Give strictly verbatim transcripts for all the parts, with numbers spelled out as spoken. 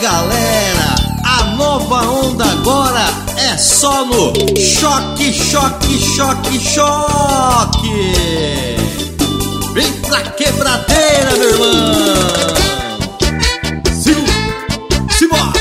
galera, a nova onda agora é só no choque, choque, choque, choque. Vem pra quebradeira, meu irmão. Simbora, simbora.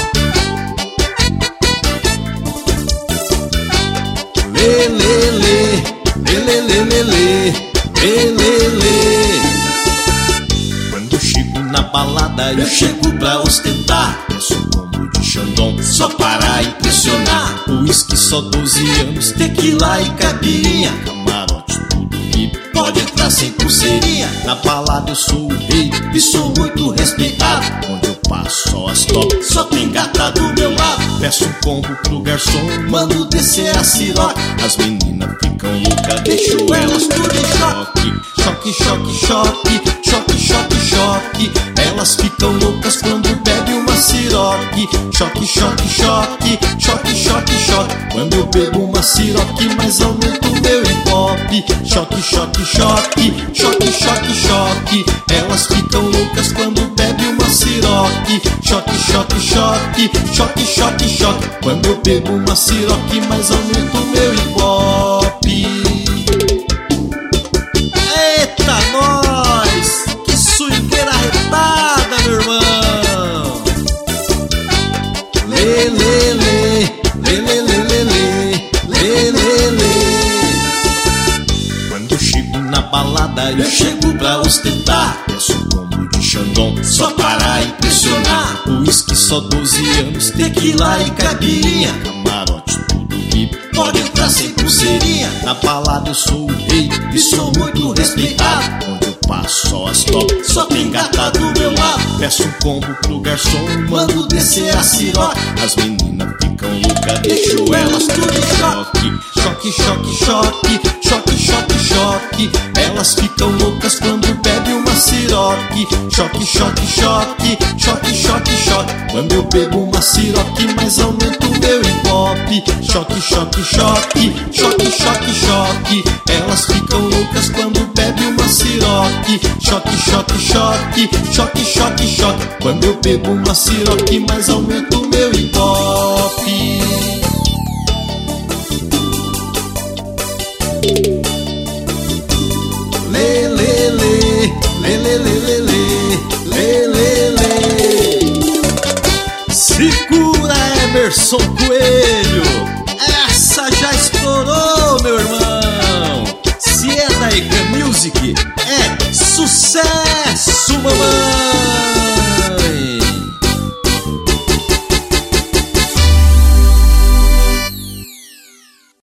Lê, lê, lê, lê, lê, lê, lê, lê, lê, lê. Quando eu chego na balada, eu chego pra ostentar. Peço um combo de Xandão só para impressionar. Uísque só doze anos, tequila e caipirinha, camarote tudo que pode entrar sem pulseirinha. Na balada eu sou o rei e sou muito respeitado. Onde eu passo só as top, só tem gata do meu lado. Peço um combo pro garçom, mando descer a siroca. As meninas ficam loucas, deixo elas tudo em choque. Choque, choque, choque, choque, choque, choque. Elas ficam loucas quando bebe uma siroque. Choque, choque, choque, choque, choque, choque. Quando eu bebo uma siroque, mas aumento o meu hip-hop. Choque, choque, choque, choque, choque, choque. Elas ficam loucas quando bebe uma siroque. Choque, choque, choque, choque, choque, choque. Quando eu bebo uma siroque, mas aumento o meu hip-hop. Eita, nós! Que swingueira arretada, meu irmão! Lê, lê, lê, lê, lê, lê, lê, lê, lê, lê. Quando eu chego na balada, eu chego pra ostentar. Peço um combo de Xandão só para impressionar. Uísque só doze anos, tequila e caipirinha, camarote tudo que pode entrar sem pulseirinha. Na balada eu sou o rei e sou muito respeitado. Onde eu passo só as top, só tem gata do meu lado. Peço um combo pro garçom, mando descer a siroca. As meninas ficam loucas, deixo elas tudo em choque. Choque, choque, choque, choque, choque, choque. Elas ficam loucas quando bebe uma siroque. Choque, choque, choque, choque, choque, choque. Quando eu bebo uma siroque, mas aumento o meu hip-hop. Choque, choque, choque, choque, choque, choque. Elas ficam loucas quando bebe uma siroque. Choque, choque, choque, choque, choque, choque. Quando eu bebo uma siroque, mas aumento o meu hip-hop. Lê, lê, lê, lê, lê, lê, lê, lê, lê, lê, lê. Segura, Emerson